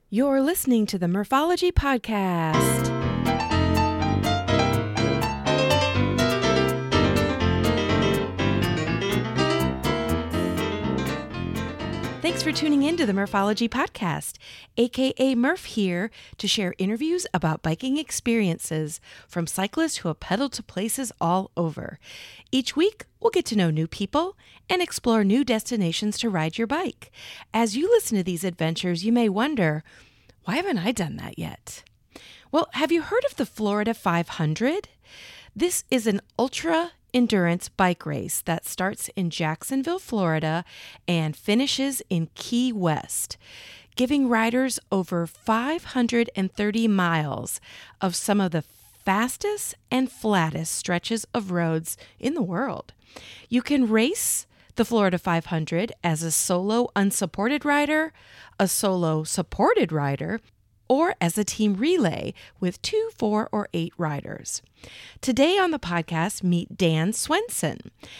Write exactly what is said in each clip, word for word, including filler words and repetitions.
You're listening to the Murphology Podcast. Thanks for tuning in to the Murphology Podcast, aka Murph here to share interviews about biking experiences from cyclists who have pedaled to places all over. Each week, we'll get to know new people and explore new destinations to ride your bike. As you listen to these adventures, you may wonder, why haven't I done that yet? Well, have you heard of the Florida five hundred? This is an ultra endurance bike race that starts in Jacksonville, Florida, and finishes in Key West, giving riders over five hundred thirty miles of some of the fastest and flattest stretches of roads in the world. You can race the Florida five hundred as a solo unsupported rider, a solo supported rider, or as a team relay with two, four, or eight riders. Today on the podcast, meet Dan Swenson.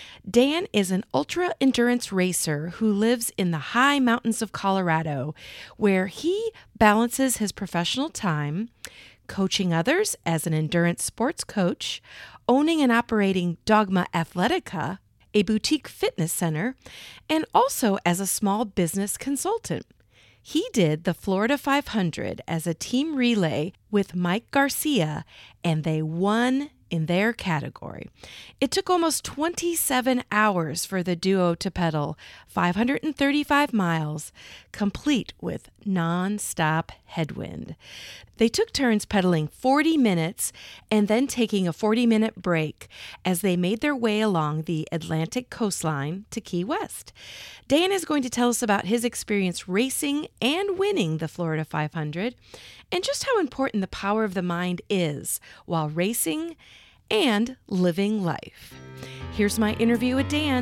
Dan is an ultra-endurance racer who lives in the high mountains of Colorado, where he balances his professional time, coaching others as an endurance sports coach, owning and operating Dogma Athletica, a boutique fitness center, and also as a small business consultant. He did the Florida five hundred as a team relay with Mike Garcia, and they won in their category. It took almost twenty-seven hours for the duo to pedal five hundred thirty-five miles, complete with non-stop headwind. They took turns pedaling forty minutes and then taking a forty-minute break as they made their way along the Atlantic coastline to Key West. Dan is going to tell us about his experience racing and winning the Florida five hundred and just how important the power of the mind is while racing and living life. Here's my interview with Dan.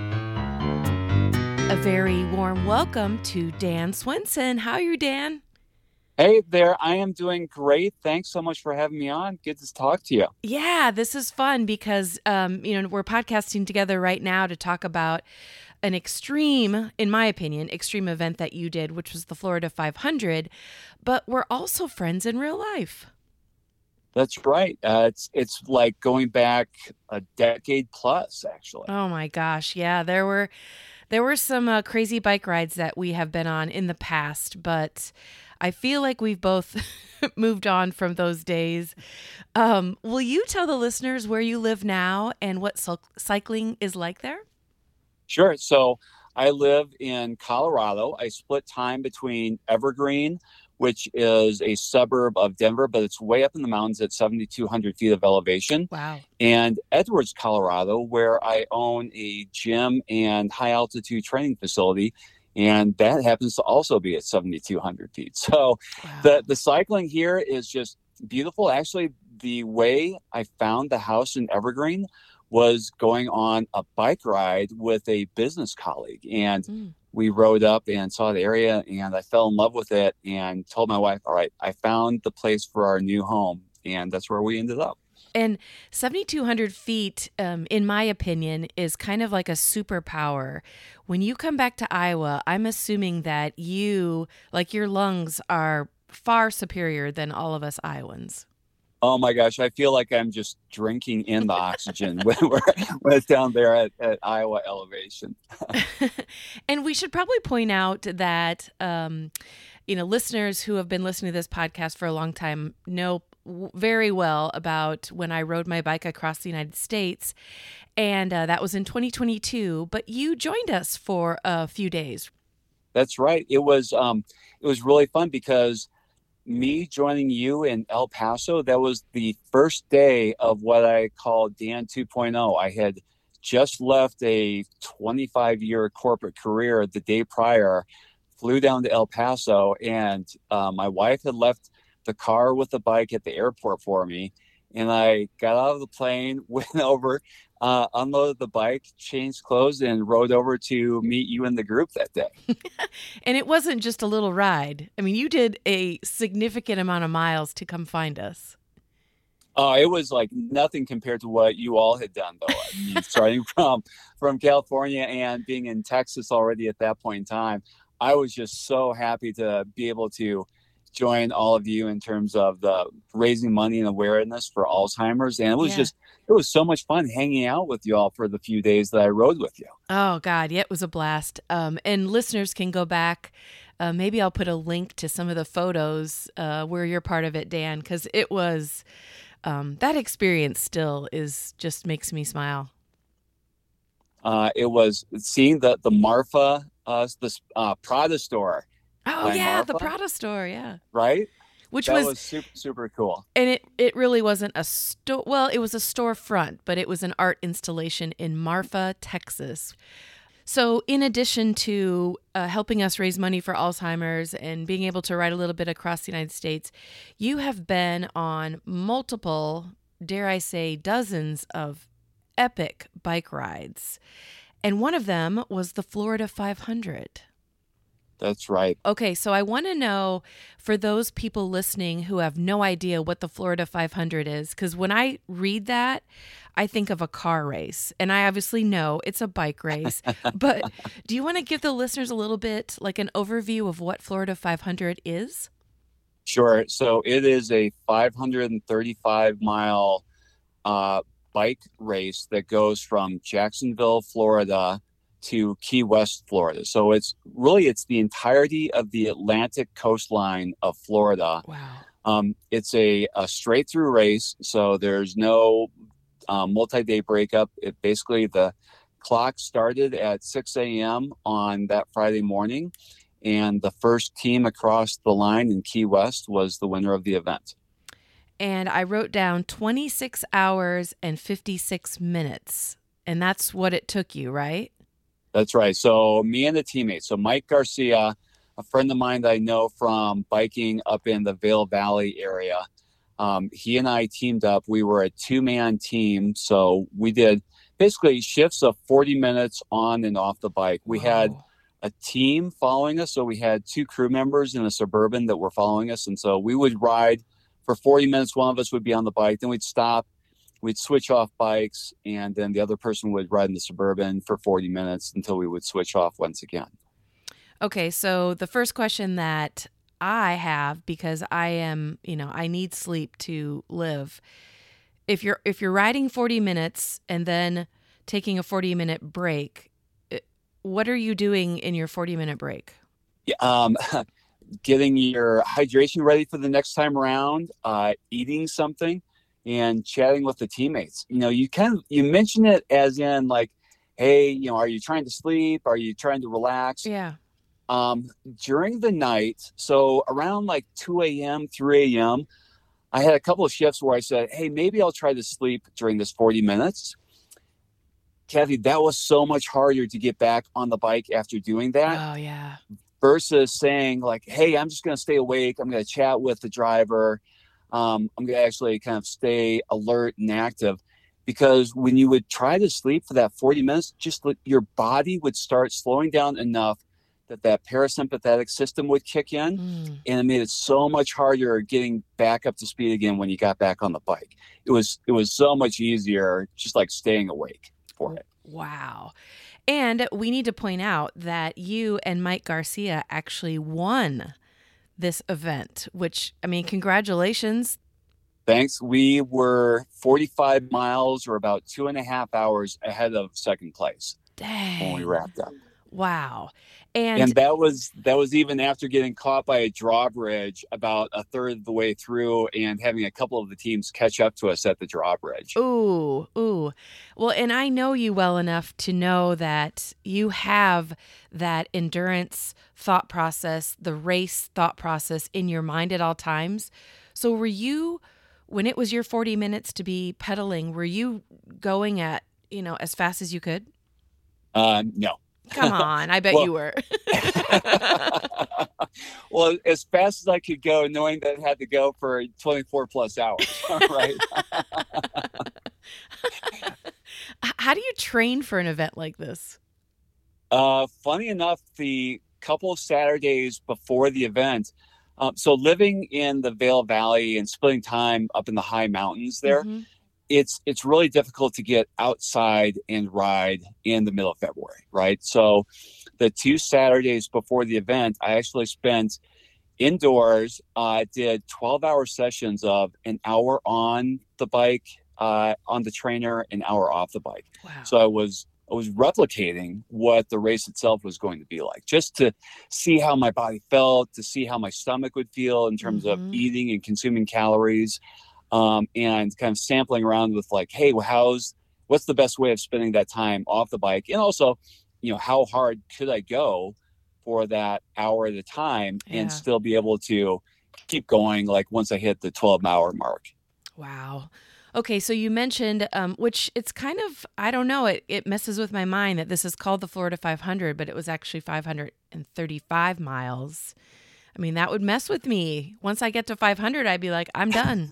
A very warm welcome to Dan Swenson. How are you, Dan? Hey there, I am doing great. Thanks so much for having me on. Good to talk to you. Yeah, this is fun because, um, you know, we're podcasting together right now to talk about an extreme, in my opinion, extreme event that you did, which was the Florida five hundred, but we're also friends in real life. That's right. Uh, it's it's like going back a decade plus, actually. Oh my gosh, yeah, there were there were some uh, crazy bike rides that we have been on in the past, but I feel like we've both moved on from those days. Um, will you tell the listeners where you live now and what cycling is like there? Sure. So I live in Colorado. I split time between Evergreen, which is a suburb of Denver, but it's way up in the mountains at seventy-two hundred feet of elevation. Wow. And Edwards, Colorado, where I own a gym and high altitude training facility. And that happens to also be at seventy-two hundred feet. So wow. the, the cycling here is just beautiful. Actually, the way I found the house in Evergreen was going on a bike ride with a business colleague. And mm. we rode up and saw the area, and I fell in love with it and told my wife, all right, I found the place for our new home. And that's where we ended up. And seventy-two hundred feet, um, in my opinion, is kind of like a superpower. When you come back to Iowa, I'm assuming that you, like your lungs, are far superior than all of us Iowans. Oh my gosh, I feel like I'm just drinking in the oxygen when we're when it's down there at, at Iowa elevation. And we should probably point out that, um, you know, listeners who have been listening to this podcast for a long time know very well about when I rode my bike across the United States, and uh, that was in twenty twenty-two. But you joined us for a few days. That's right. It was um, it was really fun because me joining you in El Paso, that was the first day of what I call Dan two point oh. I had just left a twenty-five year corporate career the day prior, flew down to El Paso, and uh, my wife had left the car with the bike at the airport for me. And I got out of the plane, went over, uh, unloaded the bike, changed clothes, and rode over to meet you in the group that day. And it wasn't just a little ride. I mean, you did a significant amount of miles to come find us. Oh, uh, it was like nothing compared to what you all had done, though. I mean, starting from, from California and being in Texas already at that point in time, I was just so happy to be able to join all of you in terms of the raising money and awareness for Alzheimer's. And it was yeah. just, it was so much fun hanging out with you all for the few days that I rode with you. Oh God. Yeah, it was a blast. Um, and listeners can go back. Uh, maybe I'll put a link to some of the photos uh, where you're part of it, Dan, because it was, um, that experience still is just makes me smile. Uh, it was seeing the, the Marfa, uh, the uh, Prada store. Oh yeah, Marfa, the Prada store, yeah. Right? Which that was, was super, super cool. And it, it really wasn't a store. Well, it was a storefront, but it was an art installation in Marfa, Texas. So in addition to uh, helping us raise money for Alzheimer's and being able to ride a little bit across the United States, you have been on multiple, dare I say, dozens of epic bike rides. And one of them was the Florida five hundred. That's right. Okay, so I want to know, for those people listening who have no idea what the Florida five hundred is, because when I read that, I think of a car race. And I obviously know it's a bike race. But do you want to give the listeners a little bit, like an overview of what Florida five hundred is? Sure. So it is a five hundred thirty-five mile uh, bike race that goes from Jacksonville, Florida, to Key West, Florida. So it's really, it's the entirety of the Atlantic coastline of Florida. Wow. Um, it's a, a straight through race. So there's no um, multi-day breakup. It basically, the clock started at six a.m. on that Friday morning. And the first team across the line in Key West was the winner of the event. And I wrote down twenty-six hours and fifty-six minutes. And that's what it took you, right? That's right. So me and the teammates, so Mike Garcia, a friend of mine that I know from biking up in the Vail Valley area, um, he and I teamed up. We were a two-man team. So we did basically shifts of forty minutes on and off the bike. We Wow. had a team following us. So we had two crew members in a Suburban that were following us. And so we would ride for forty minutes. One of us would be on the bike. Then we'd stop. We'd switch off bikes, and then the other person would ride in the Suburban for forty minutes until we would switch off once again. Okay, so the first question that I have, because I am, you know, I need sleep to live. If you're if you're riding forty minutes and then taking a forty minute break, what are you doing in your forty minute break? Yeah, um, getting your hydration ready for the next time around, uh, eating something, and chatting with the teammates. You know, you kind of, you mention it as in like, hey, you know, are you trying to sleep? Are you trying to relax? Yeah. Um, during the night, so around like two a.m., three a.m., I had a couple of shifts where I said, hey, maybe I'll try to sleep during this forty minutes. Kathy, that was so much harder to get back on the bike after doing that. Oh, yeah. Versus saying like, hey, I'm just going to stay awake. I'm going to chat with the driver. Um, I'm going to actually kind of stay alert and active, because when you would try to sleep for that forty minutes, just your body would start slowing down enough that that parasympathetic system would kick in. Mm. And it made it so much harder getting back up to speed again when you got back on the bike. It was, it was so much easier just like staying awake for it. Wow. And we need to point out that you and Mike Garcia actually won this event, which, I mean, congratulations. Thanks. We were forty-five miles or about two and a half hours ahead of second place. Dang. When we wrapped up. Wow. And, and that was that was even after getting caught by a drawbridge about a third of the way through and having a couple of the teams catch up to us at the drawbridge. Ooh, ooh. Well, and I know you well enough to know that you have that endurance thought process, the race thought process in your mind at all times. So were you, when it was your forty minutes to be pedaling, were you going at, you know, as fast as you could? Uh, no. Come on, I bet well, you were. Well, as fast as I could go, knowing that I had to go for twenty-four plus hours, right? How do you train for an event like this? Uh, funny enough, the couple of Saturdays before the event, um, so living in the Vail Valley and splitting time up in the high mountains there, mm-hmm. it's it's really difficult to get outside and ride in the middle of February, right? So the two Saturdays before the event, I actually spent indoors. I did twelve hour sessions of an hour on the bike, uh, on the trainer, an hour off the bike. Wow. So I was I was replicating what the race itself was going to be like, just to see how my body felt, to see how my stomach would feel in terms Mm-hmm. of eating and consuming calories, um, and kind of sampling around with like, hey, well, how's what's the best way of spending that time off the bike, and also, you know, how hard could I go for that hour at a time Yeah. and still be able to keep going, like once I hit the twelve hour mark. Wow. Okay, so you mentioned, um, which it's kind of, I don't know, it, it messes with my mind that this is called the Florida five hundred, but it was actually five hundred thirty-five miles. I mean, that would mess with me. Once I get to five hundred, I'd be like, I'm done.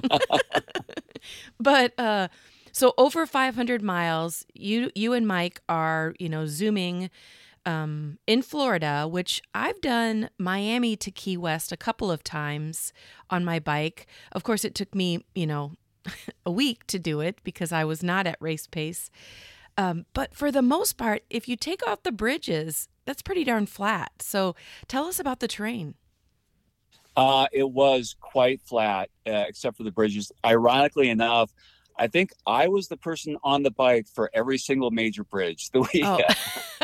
But uh, so over five hundred miles, you you and Mike are, you know, zooming um, in Florida, which I've done Miami to Key West a couple of times on my bike. Of course, it took me, you know, a week to do it because I was not at race pace. Um, but for the most part, if you take off the bridges, that's pretty darn flat. So tell us about the terrain. Uh, it was quite flat, uh, except for the bridges. Ironically enough, I think I was the person on the bike for every single major bridge that we Oh. had.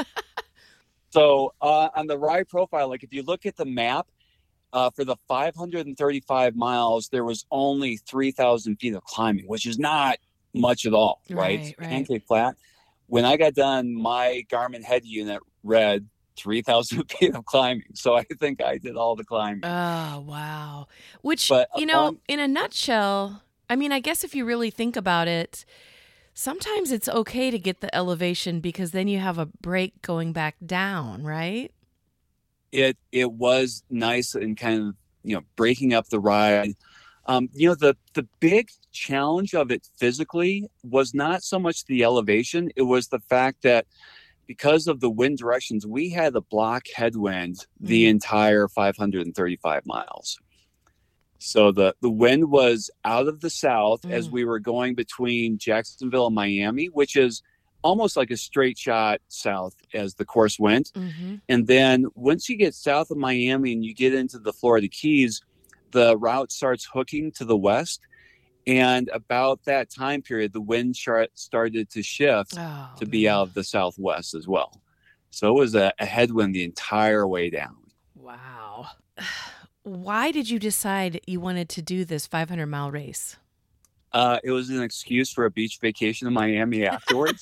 So uh, on the ride profile, like if you look at the map, uh, for the five hundred thirty-five miles, there was only three thousand feet of climbing, which is not much at all, right? Right, right. Pancake flat. When I got done, my Garmin head unit read three thousand feet of climbing. So I think I did all the climbing. Oh, wow. Which, But you know, um, in a nutshell, I mean, I guess if you really think about it, sometimes it's okay to get the elevation because then you have a break going back down, right? it it was nice and kind of, you know, breaking up the ride. Um, you know, the the big challenge of it physically was not so much the elevation; it was the fact that because of the wind directions, we had a block headwind the Mhm. entire five hundred thirty-five miles. So the the wind was out of the south as Mm. we were going between Jacksonville and Miami, which is almost like a straight shot south as the course went. Mm-hmm. And then once you get south of Miami and you get into the Florida Keys, the route starts hooking to the west. And about that time period, the wind chart started to shift Oh, to be man. out of the southwest as well. So it was a, a headwind the entire way down. Wow. Why did you decide you wanted to do this five hundred mile race? Uh, it was an excuse for a beach vacation in Miami afterwards.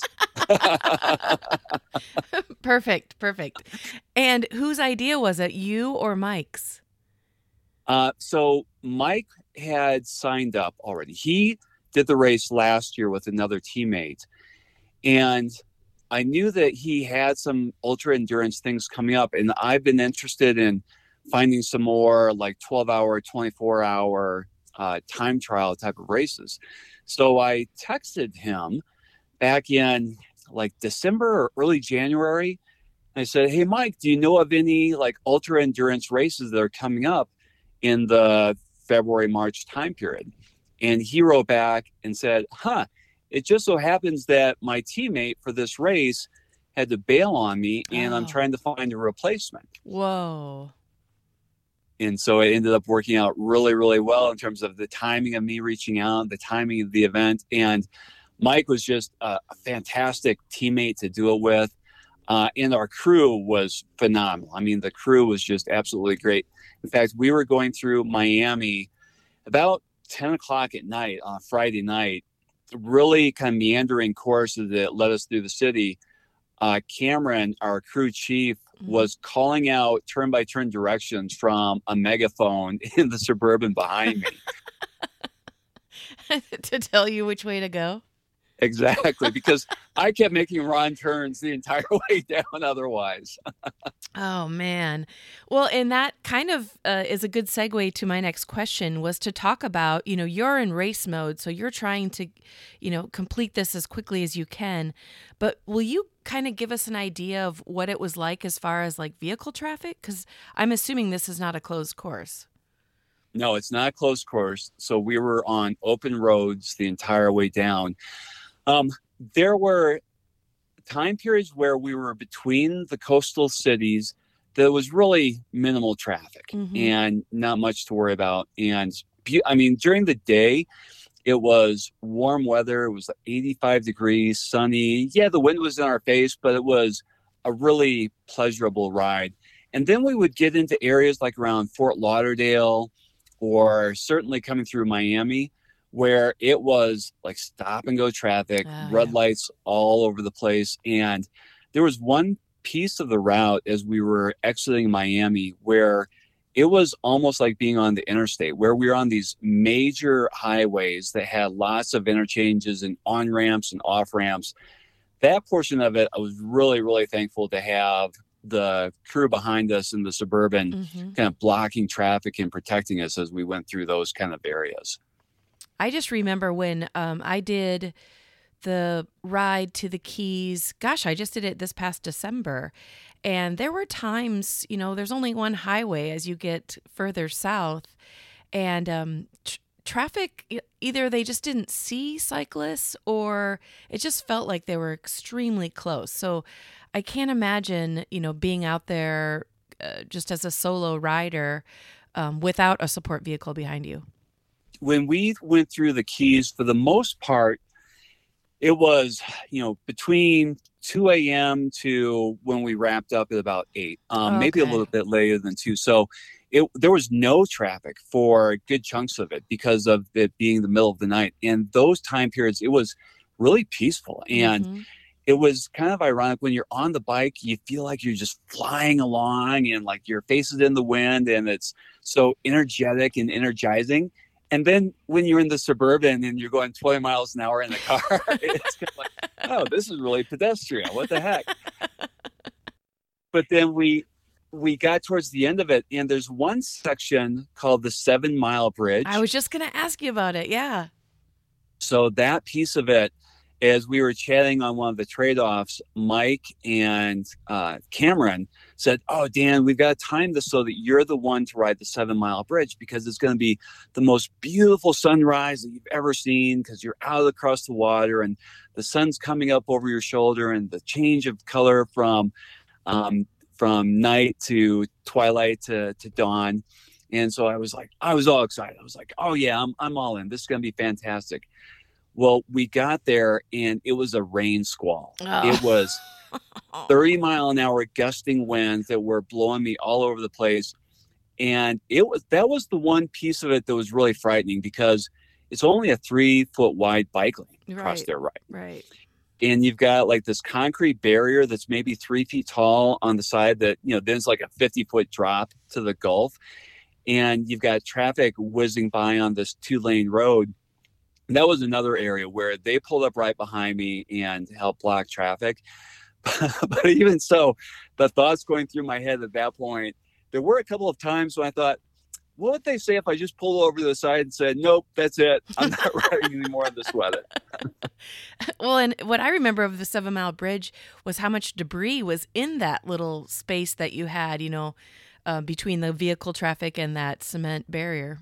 Perfect, perfect. And whose idea was it, you or Mike's? Uh, so Mike had signed up already. He did the race last year with another teammate. And I knew that he had some ultra endurance things coming up. And I've been interested in finding some more like twelve hour, twenty-four hour uh, time trial type of races. So I texted him back in like December or early January. I said, hey, Mike, do you know of any like ultra endurance races that are coming up in the February, March time period? And he wrote back and said, huh, it just so happens that my teammate for this race had to bail on me and I'm Oh. trying to find a replacement. Whoa. And so it ended up working out really, really well in terms of the timing of me reaching out, the timing of the event. And Mike was just a, a fantastic teammate to do it with. Uh, and our crew was phenomenal. I mean, the crew was just absolutely great. In fact, we were going through Miami about ten o'clock at night on Friday night, really kind of meandering courses that led us through the city. Uh, Cameron, our crew chief, Mhm. was calling out turn-by-turn directions from a megaphone in the Suburban behind me. To tell you which way to go? Exactly, because I kept making wrong turns the entire way down otherwise. Oh, man. Well, and that kind of uh, is a good segue to my next question, was to talk about, you know, you're in race mode, so you're trying to, you know, complete this as quickly as you can. But will you kind of give us an idea of what it was like as far as like vehicle traffic? Because I'm assuming this is not a closed course. No, it's not a closed course. So we were on open roads the entire way down. Um, there were time periods where we were between the coastal cities there was really minimal traffic Mm-hmm. and not much to worry about. And I mean, during the day, it was warm weather. It was like eighty-five degrees, sunny. Yeah, the wind was in our face, but it was a really pleasurable ride. And then we would get into areas like around Fort Lauderdale or certainly coming through Miami, where it was like stop and go traffic, Oh, red yeah. lights all over the place. And there was one piece of the route as we were exiting Miami where it was almost like being on the interstate, where we were on these major highways that had lots of interchanges and on ramps and off ramps. That portion of it, I was really, really thankful to have the crew behind us in the Suburban Mm-hmm. kind of blocking traffic and protecting us as we went through those kind of areas. I just remember when um, I did the ride to the Keys. Gosh, I just did it this past December. And there were times, you know, there's only one highway as you get further south. And um, tr- traffic, e- either they just didn't see cyclists or it just felt like they were extremely close. So I can't imagine, you know, being out there uh, just as a solo rider um, without a support vehicle behind you. When we went through the Keys, for the most part, it was, you know, between two a.m. to when we wrapped up at about eight, um, maybe a Okay. little bit later than two. So it, there was no traffic for good chunks of it because of it being the middle of the night. And those time periods, it was really peaceful. And Mhm. it was kind of ironic when you're on the bike, you feel like you're just flying along and like your face is in the wind and it's so energetic and energizing. And then when you're in the Suburban and you're going twenty miles an hour in the car, it's kind of like, oh, this is really pedestrian. What the heck? But then we we got towards the end of it, and there's one section called the Seven Mile Bridge. I was just going to ask you about it. Yeah. So that piece of it, as we were chatting on one of the trade-offs, Mike and uh, Cameron said, oh, Dan, we've got to time this so that you're the one to ride the Seven Mile Bridge because it's going to be the most beautiful sunrise that you've ever seen because you're out across the water and the sun's coming up over your shoulder and the change of color from um, from night to twilight to, to dawn. And so I was like, I was all excited. I was like, oh, yeah, I'm, I'm all in. This is going to be fantastic. Well, we got there and it was a rain squall. Oh. It was thirty mile an hour gusting winds that were blowing me all over the place. And it was that was the one piece of it that was really frightening because it's only a three foot wide bike lane across Right. there, right? Right. And you've got like this concrete barrier that's maybe three feet tall on the side that, you know, then it's like a fifty foot drop to the Gulf. And you've got traffic whizzing by on this two lane road. And that was another area where they pulled up right behind me and helped block traffic. But even so, the thoughts going through my head at that point, there were a couple of times when I thought, what would they say if I just pulled over to the side and said, nope, that's it. I'm not riding anymore in this weather. Well, and what I remember of the Seven Mile Bridge was how much debris was in that little space that you had, you know, uh, between the vehicle traffic and that cement barrier.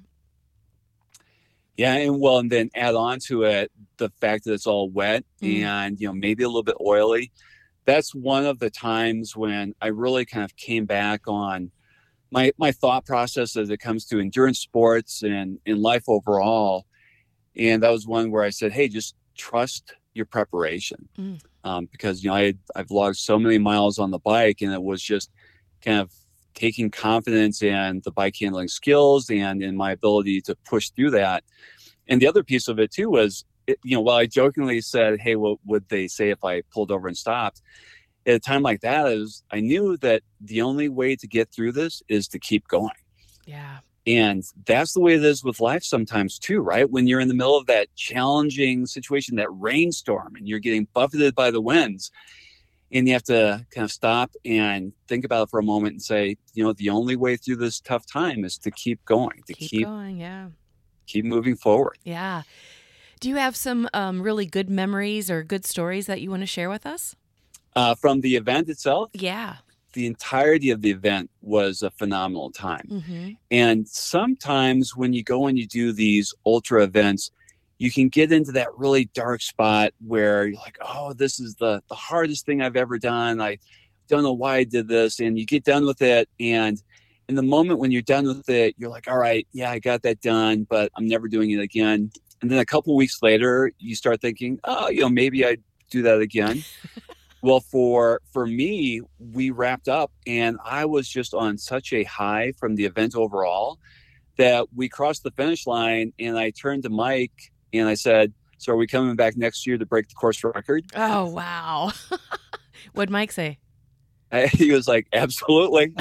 Yeah, and well, and then add on to it the fact that it's all wet Mm. and, you know, maybe a little bit oily. That's one of the times when I really kind of came back on my my thought process as it comes to endurance sports and in life overall. And that was one where I said, hey, just trust your preparation. Mm. Um, because, you know, I had, I've logged so many miles on the bike and it was just kind of taking confidence in the bike handling skills and in my ability to push through that. And the other piece of it too was, it, you know, while I jokingly said, hey, what would they say if I pulled over and stopped? At a time like that, is I knew that the only way to get through this is to keep going. Yeah. And that's the way it is with life sometimes too, right? When you're in the middle of that challenging situation, that rainstorm, and you're getting buffeted by the winds, and you have to kind of stop and think about it for a moment and say, you know, the only way through this tough time is to keep going, to Keep, keep going. Yeah. keep moving forward. Yeah. Do you have some um, really good memories or good stories that you want to share with us? Uh, from the event itself, Yeah. the entirety of the event was a phenomenal time. Mm-hmm. And sometimes when you go and you do these ultra events, you can get into that really dark spot where you're like, oh, this is the, the hardest thing I've ever done. I don't know why I did this. And you get done with it. And in the moment when you're done with it, you're like, all right, yeah, I got that done, but I'm never doing it again. And then a couple of weeks later, you start thinking, oh, you know, maybe I'd do that again. Well, for for me, we wrapped up and I was just on such a high from the event overall that we crossed the finish line, and I turned to Mike and I said, so are we coming back next year to break the course record? Oh, wow. What'd Mike say? I, he was like, absolutely.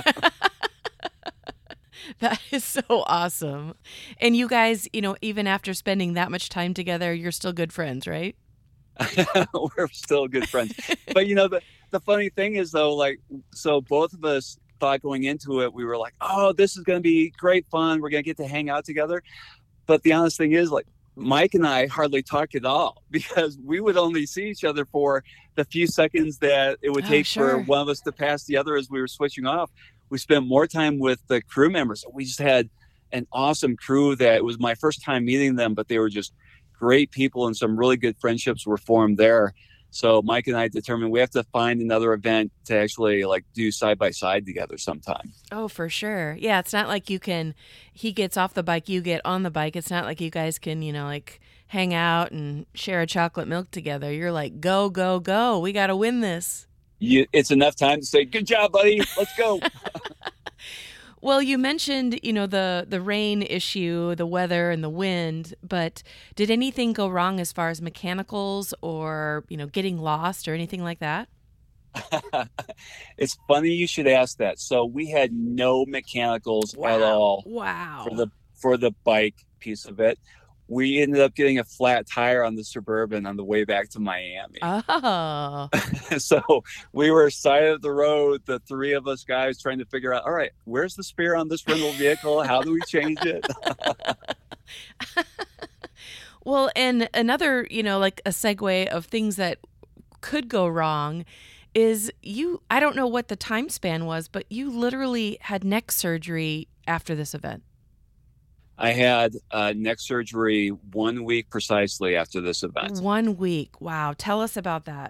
That is so awesome. And you guys, you know, even after spending that much time together, you're still good friends, right? We're still good friends. But, you know, the, the funny thing is, though, like, so both of us thought going into it, we were like, oh, this is going to be great fun. We're going to get to hang out together. But the honest thing is, like, Mike and I hardly talked at all because we would only see each other for the few seconds that it would Oh, take sure. for one of us to pass the other as we were switching off. We spent more time with the crew members. We just had an awesome crew that it was my first time meeting them, but they were just great people and some really good friendships were formed there. So Mike and I determined we have to find another event to actually like do side by side together sometime. Oh, for sure. Yeah, it's not like you can, he gets off the bike, you get on the bike. It's not like you guys can, you know, like hang out and share a chocolate milk together. You're like, go, go, go. We got to win this. You, it's enough time to say, good job, buddy. Let's go. Well, you mentioned, you know, the the rain issue, the weather and the wind, but did anything go wrong as far as mechanicals or, you know, getting lost or anything like that? It's funny you should ask that. So we had no mechanicals Wow. at all Wow. for the for the bike piece of it. We ended up getting a flat tire on the Suburban on the way back to Miami. Oh. So we were side of the road, the three of us guys trying to figure out, all right, where's the spare on this rental vehicle? How do we change it? Well, and another, you know, like a segue of things that could go wrong is you, I don't know what the time span was, but you literally had neck surgery after this event. I had uh, neck surgery one week precisely after this event. One week. Wow. Tell us about that.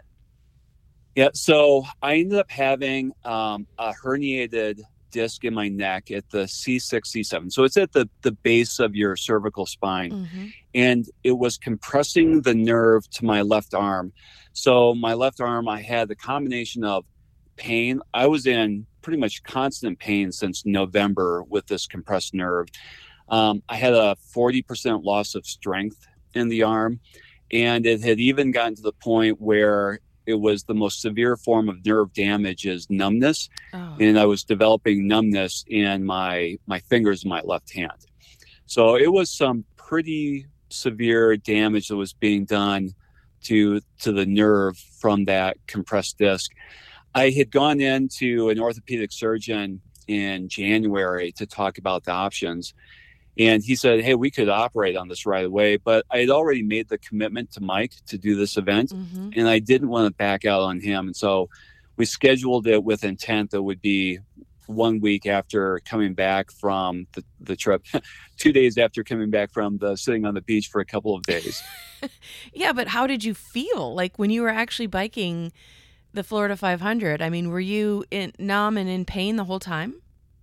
Yeah, so I ended up having um, a herniated disc in my neck at the C six, C seven. So it's at the, the base of your cervical spine. Mm-hmm. And it was compressing the nerve to my left arm. So my left arm, I had the combination of pain. I was in pretty much constant pain since November with this compressed nerve. Um, I had a forty percent loss of strength in the arm, and it had even gotten to the point where it was the most severe form of nerve damage is numbness. Oh. And I was developing numbness in my, my fingers in my left hand. So it was some pretty severe damage that was being done to, to the nerve from that compressed disc. I had gone into an orthopedic surgeon in January to talk about the options. And he said, hey, we could operate on this right away. But I had already made the commitment to Mike to do this event, Mm-hmm. and I didn't want to back out on him. And so we scheduled it with intent that would be one week after coming back from the, the trip, two days after coming back from the sitting on the beach for a couple of days. Yeah, but how did you feel like when you were actually biking the Florida five hundred? I mean, were you in, numb and in pain the whole time?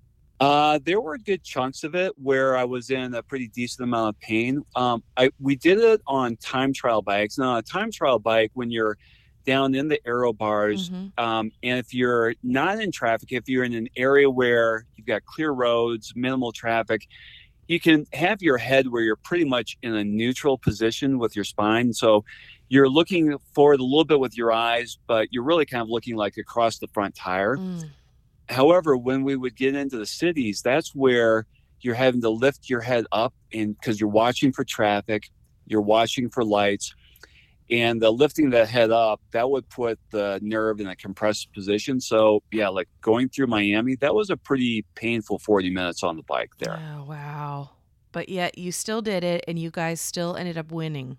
Uh, there were good chunks of it where I was in a pretty decent amount of pain. Um, I we did it on time trial bikes. Now, a time trial bike, when you're down in the aero bars, Mm-hmm. um, and if you're not in traffic, if you're in an area where you've got clear roads, minimal traffic, you can have your head where you're pretty much in a neutral position with your spine. So you're looking forward a little bit with your eyes, but you're really kind of looking like across the front tire. Mm. However, when we would get into the cities, that's where you're having to lift your head up, and because you're watching for traffic, you're watching for lights, and the lifting that head up, that would put the nerve in a compressed position. So yeah, like going through Miami, that was a pretty painful forty minutes on the bike there. Oh, wow. But yet you still did it and you guys still ended up winning.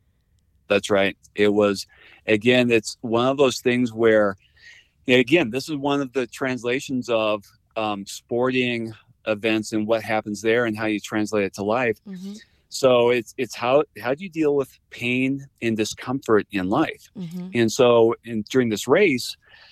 That's right. It was, again, it's one of those things where, yeah, again, this is one of the translations of um, sporting events and what happens there and how you translate it to life. Mm-hmm. So it's it's how how do you deal with pain and discomfort in life? Mm-hmm. And so in, during this race,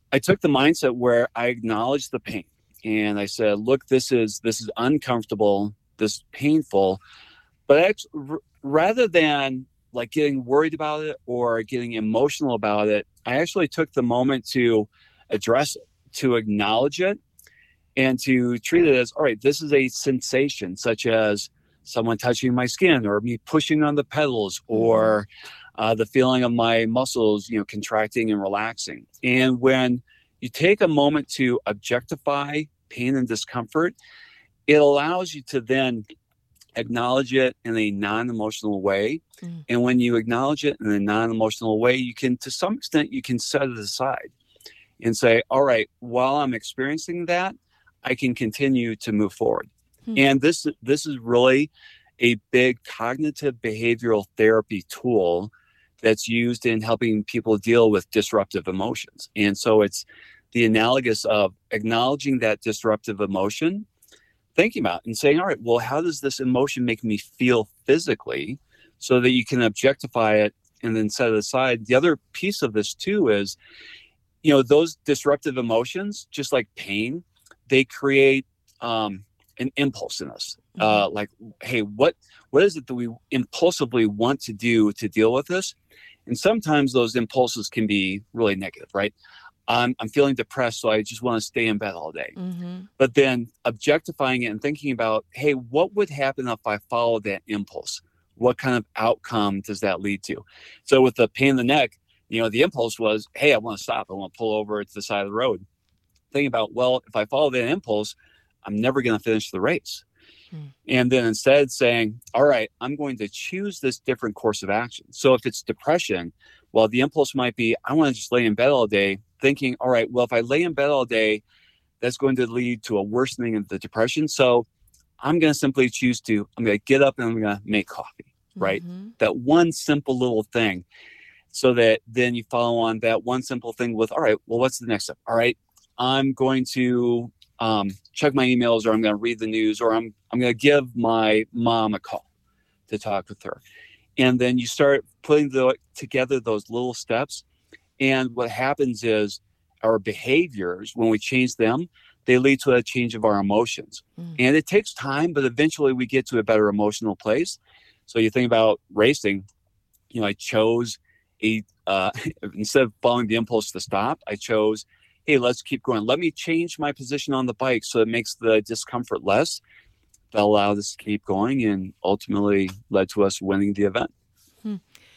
I took the mindset where I acknowledged the pain and I said, look, this is, this is uncomfortable. This is painful, but actually, r- rather than like getting worried about it or getting emotional about it, I actually took the moment to address it, to acknowledge it, and to treat it as, all right, this is a sensation, such as someone touching my skin or me pushing on the pedals or uh, the feeling of my muscles, you know, contracting and relaxing. And when you take a moment to objectify pain and discomfort, it allows you to then acknowledge it in a non-emotional way. Mm. And when you acknowledge it in a non-emotional way, you can, to some extent, you can set it aside and say, all right, while I'm experiencing that, I can continue to move forward. Hmm. And this this is really a big cognitive behavioral therapy tool that's used in helping people deal with disruptive emotions. And so it's the analogous of acknowledging that disruptive emotion, thinking about it and saying, all right, well, how does this emotion make me feel physically, so that you can objectify it and then set it aside. The other piece of this too is, you know, those disruptive emotions, just like pain, they create um, an impulse in us. Mm-hmm. Uh, like, hey, what what is it that we impulsively want to do to deal with this? And sometimes those impulses can be really negative, right? I'm, I'm feeling depressed, so I just want to stay in bed all day. Mm-hmm. But then objectifying it and thinking about, hey, what would happen if I followed that impulse? What kind of outcome does that lead to? So with the pain in the neck, you know, the impulse was, hey, I want to stop. I want to pull over to the side of the road. Thinking about, well, if I follow that impulse, I'm never going to finish the race. Hmm. And then instead saying, all right, I'm going to choose this different course of action. So if it's depression, well, the impulse might be, I want to just lay in bed all day, thinking, all right, well, if I lay in bed all day, that's going to lead to a worsening of the depression. So I'm going to simply choose to, I'm going to get up and I'm going to make coffee, right? Mm-hmm. That one simple little thing. So that then you follow on that one simple thing with, all right, well, what's the next step? All right, I'm going to um, check my emails, or I'm going to read the news, or I'm I'm going to give my mom a call to talk with her. And then you start putting the, together those little steps. And what happens is our behaviors, when we change them, they lead to a change of our emotions. Mm. And it takes time, but eventually we get to a better emotional place. So you think about racing, you know, I chose a, uh, instead of following the impulse to stop, I chose, hey, let's keep going. Let me change my position on the bike so it makes the discomfort less. That allowed us to keep going and ultimately led to us winning the event. Hmm.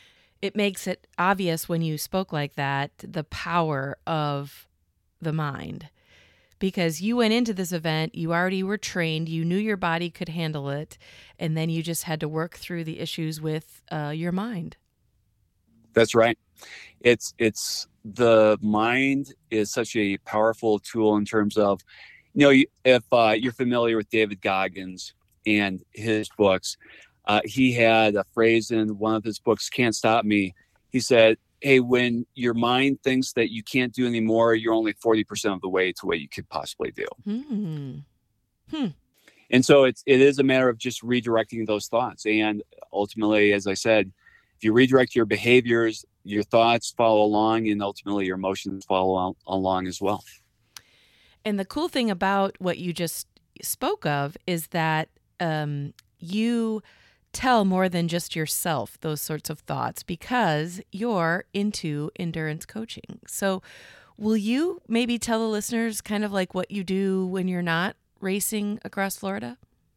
It makes it obvious when you spoke like that, the power of the mind. Because you went into this event, you already were trained, you knew your body could handle it, and then you just had to work through the issues with uh, your mind. That's right. It's it's the mind is such a powerful tool in terms of, you know, if uh, you're familiar with David Goggins and his books, uh, he had a phrase in one of his books, Can't Stop Me. He said, hey, when your mind thinks that you can't do anymore, you're only forty percent of the way to what you could possibly do. Hmm. Hmm. And so it's, it is a matter of just redirecting those thoughts. And ultimately, as I said, if you redirect your behaviors, your thoughts follow along, and ultimately your emotions follow along as well. And the cool thing about what you just spoke of is that um, you tell more than just yourself those sorts of thoughts, because you're into endurance coaching. So will you maybe tell the listeners kind of like what you do when you're not racing across Florida?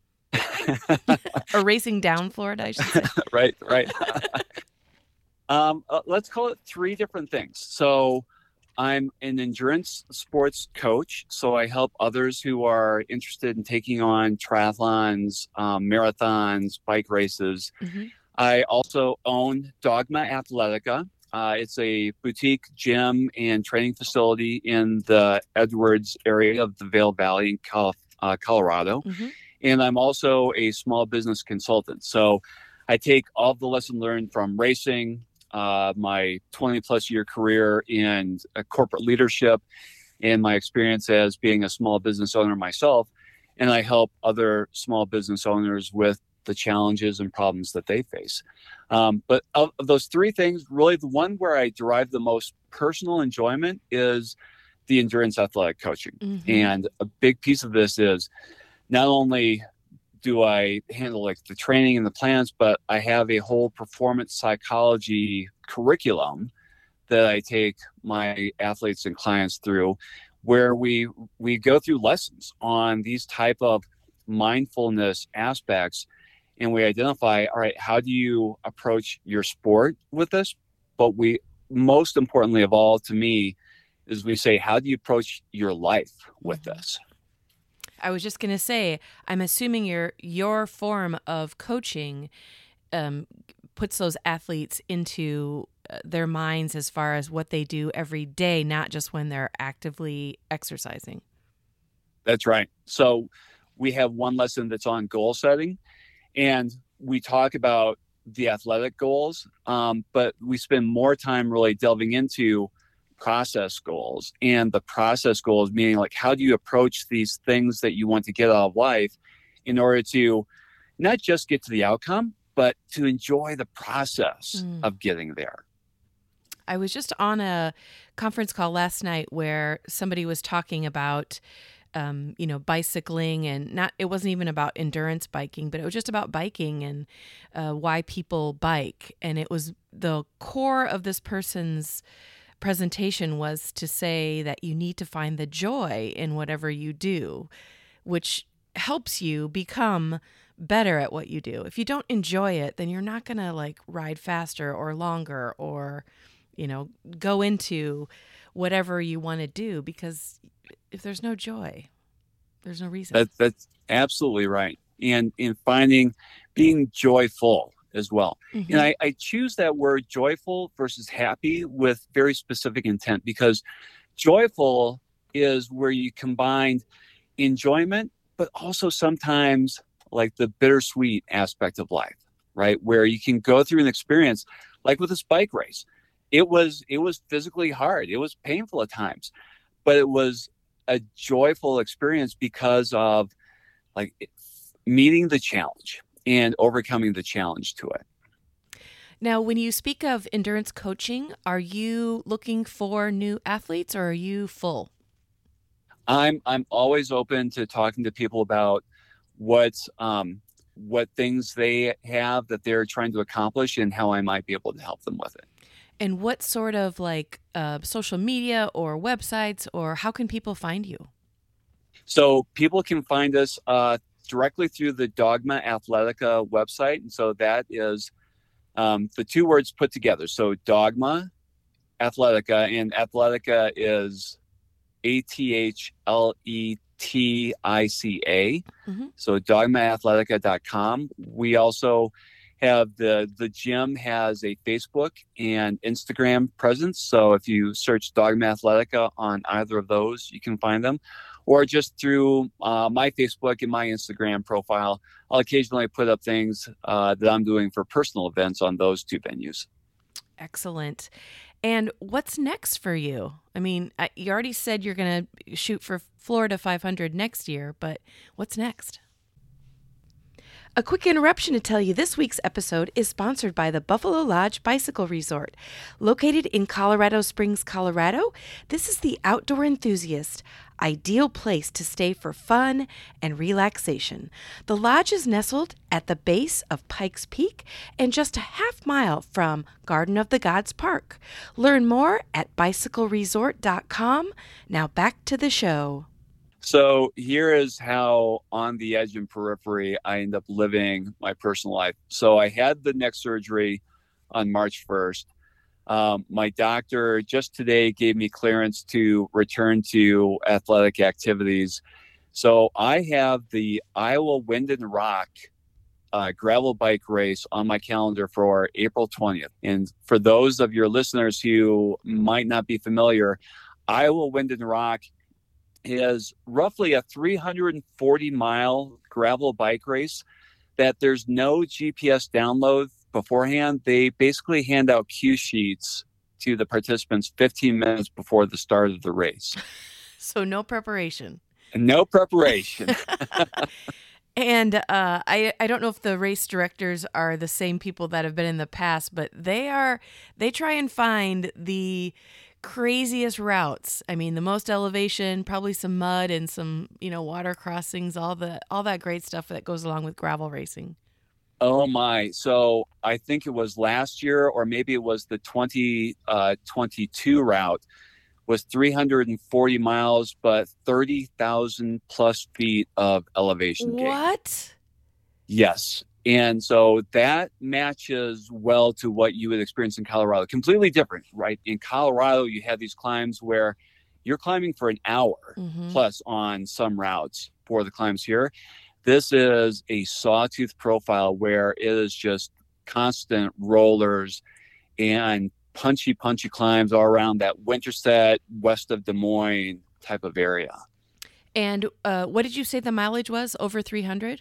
Or racing down Florida, I should say. Right, right. um, uh, let's call it three different things. So I'm an endurance sports coach. So I help others who are interested in taking on triathlons, um, marathons, bike races. Mm-hmm. I also own Dogma Athletica. Uh, it's a boutique gym and training facility in the Edwards area of the Vail Valley in Cal- uh, Colorado. Mm-hmm. And I'm also a small business consultant. So I take all the lessons learned from racing, uh, my twenty plus year career in uh, corporate leadership, and my experience as being a small business owner myself. And I help other small business owners with the challenges and problems that they face. Um, but of, of those three things, really the one where I derive the most personal enjoyment is the endurance athletic coaching. Mm-hmm. And a big piece of this is not only do I handle like the training and the plans, but I have a whole performance psychology curriculum that I take my athletes and clients through, where we we go through lessons on these type of mindfulness aspects, and we identify, all right, how do you approach your sport with this? But we, most importantly of all to me, is we say, how do you approach your life with this? I was just going to say, I'm assuming your your form of coaching um, puts those athletes into uh, their minds as far as what they do every day, not just when they're actively exercising. That's right. So we have one lesson that's on goal setting, and we talk about the athletic goals, um, but we spend more time really delving into process goals. And the process goals meaning like, how do you approach these things that you want to get out of life in order to not just get to the outcome, but to enjoy the process Mm. of getting there. I was just on a conference call last night where somebody was talking about Um, you know, bicycling, and not, it wasn't even about endurance biking, but it was just about biking and uh, why people bike. And it was the core of this person's presentation was to say that you need to find the joy in whatever you do, which helps you become better at what you do. If you don't enjoy it, then you're not going to like ride faster or longer or, you know, go into whatever you want to do, because if there's no joy, there's no reason. That, that's absolutely right. And in finding being joyful as well. Mm-hmm. And I, I choose that word joyful versus happy with very specific intent, because joyful is where you combine enjoyment, but also sometimes like the bittersweet aspect of life, right? Where you can go through an experience like with this bike race. It was, it was physically hard. It was painful at times, but it was a joyful experience because of like meeting the challenge and overcoming the challenge to it. Now, when you speak of endurance coaching, are you looking for new athletes or are you full? I'm I'm always open to talking to people about what um, what things they have that they're trying to accomplish and how I might be able to help them with it. And what sort of like uh, social media or websites, or how can people find you? So people can find us uh, directly through the Dogma Athletica website. And so that is um, the two words put together. So Dogma Athletica, and Athletica is A T H L E T I C A. Mm-hmm. So dogma athletica dot com. We also have the, the gym has a Facebook and Instagram presence. So if you search Dogma Athletica on either of those, you can find them. Or just through uh, my Facebook and my Instagram profile, I'll occasionally put up things uh, that I'm doing for personal events on those two venues. Excellent. And what's next for you? I mean, I, you already said you're going to shoot for Florida five hundred next year, but what's next? A quick interruption to tell you this week's episode is sponsored by the Buffalo Lodge Bicycle Resort. Located in Colorado Springs, Colorado, this is the outdoor enthusiast ideal place to stay for fun and relaxation. The lodge is nestled at the base of Pikes Peak and just a half mile from Garden of the Gods Park. Learn more at bicycle resort dot com. Now back to the show. So here is how on the edge and periphery I end up living my personal life. So I had the neck surgery on March first. Um, my doctor just today gave me clearance to return to athletic activities. So I have the Iowa Wind and Rock uh, gravel bike race on my calendar for April twentieth. And for those of your listeners who might not be familiar, Iowa Wind and Rock is roughly a three hundred forty mile gravel bike race that there's no G P S download beforehand. They basically hand out cue sheets to the participants fifteen minutes before the start of the race. So no preparation. No preparation. And uh, I I don't know if the race directors are the same people that have been in the past, but they are they try and find the craziest routes? I mean, the most elevation, probably some mud and some, you know, water crossings, all the all that great stuff that goes along with gravel racing. Oh my. So I think it was last year, or maybe it was the twenty twenty-two route, was three hundred forty miles, but thirty thousand plus feet of elevation gain. What? Yes. And so that matches well to what you would experience in Colorado. Completely different, right? In Colorado, you have these climbs where you're climbing for an hour mm-hmm. plus on some routes for the climbs here. This is a sawtooth profile where it is just constant rollers and punchy, punchy climbs all around that Winterset, west of Des Moines type of area. And uh, what did you say the mileage was? Over three hundred?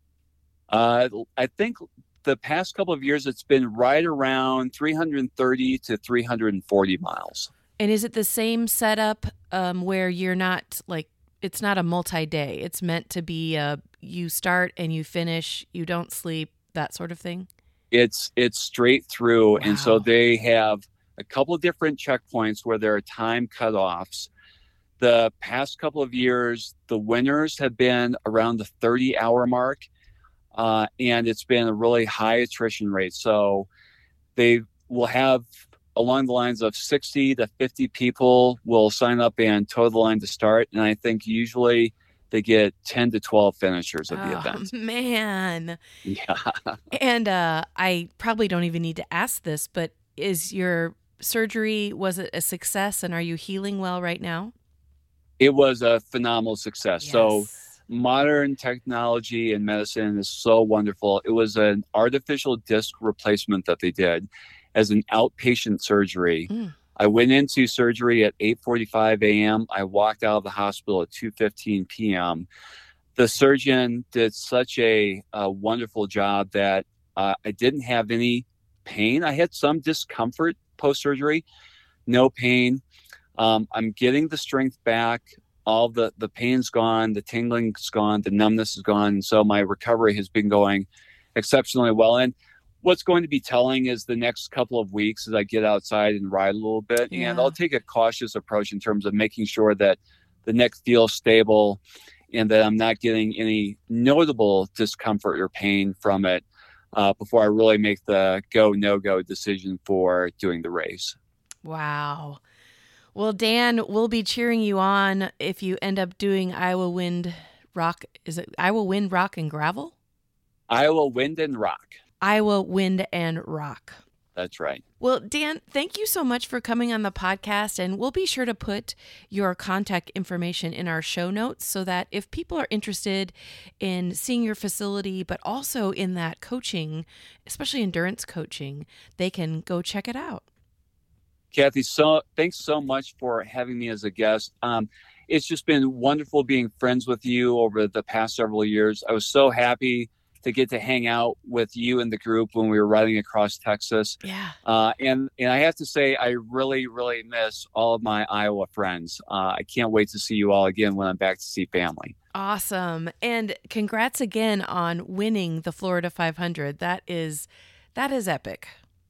Uh, I think the past couple of years, it's been right around three hundred thirty to three hundred forty miles. And is it the same setup um, where you're not like, it's not a multi-day. It's meant to be uh, you start and you finish, you don't sleep, that sort of thing? It's it's straight through. Wow. And so they have a couple of different checkpoints where there are time cutoffs. The past couple of years, the winners have been around the thirty-hour mark. Uh, and it's been a really high attrition rate. So they will have along the lines of sixty to fifty people will sign up and toe the line to start. And I think usually they get ten to twelve finishers of the oh, event. Man. Yeah. And uh, I probably don't even need to ask this, but is your surgery, was it a success? And are you healing well right now? It was a phenomenal success. Yes. So modern technology and medicine is so wonderful. It was an artificial disc replacement that they did as an outpatient surgery. Mm. I went into surgery at eight forty-five a.m. I walked out of the hospital at two fifteen p.m. The surgeon did such a, a wonderful job that uh, I didn't have any pain. I had some discomfort post-surgery, no pain. Um, I'm getting the strength back. All the, the pain's gone, the tingling's gone, the numbness is gone. And so my recovery has been going exceptionally well. And what's going to be telling is the next couple of weeks as I get outside and ride a little bit. Yeah. And I'll take a cautious approach in terms of making sure that the neck feels stable and that I'm not getting any notable discomfort or pain from it uh, before I really make the go, no-go decision for doing the race. Wow. Well, Dan, we'll be cheering you on if you end up doing Iowa Wind Rock. Is it Iowa Wind Rock and Gravel? Iowa Wind and Rock. Iowa Wind and Rock. That's right. Well, Dan, thank you so much for coming on the podcast, and we'll be sure to put your contact information in our show notes so that if people are interested in seeing your facility, but also in that coaching, especially endurance coaching, they can go check it out. Kathy, so thanks so much for having me as a guest. Um, it's just been wonderful being friends with you over the past several years. I was so happy to get to hang out with you and the group when we were riding across Texas. Yeah. Uh, and, and I have to say, I really, really miss all of my Iowa friends. Uh, I can't wait to see you all again when I'm back to see family. Awesome. And congrats again on winning the Florida five hundred. That is, that is epic.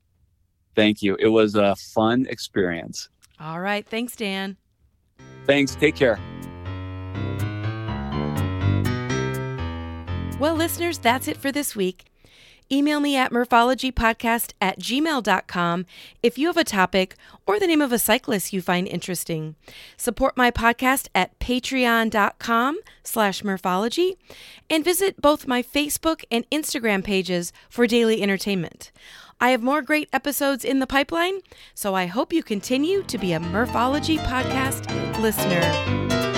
Thank you. It was a fun experience. All right. Thanks, Dan. Thanks. Take care. Well, listeners, that's it for this week. Email me at murphologypodcast at gmail dot com if you have a topic or the name of a cyclist you find interesting. Support my podcast at patreon dot com slash murphology and visit both my Facebook and Instagram pages for daily entertainment. I have more great episodes in the pipeline, so I hope you continue to be a Murphology podcast listener.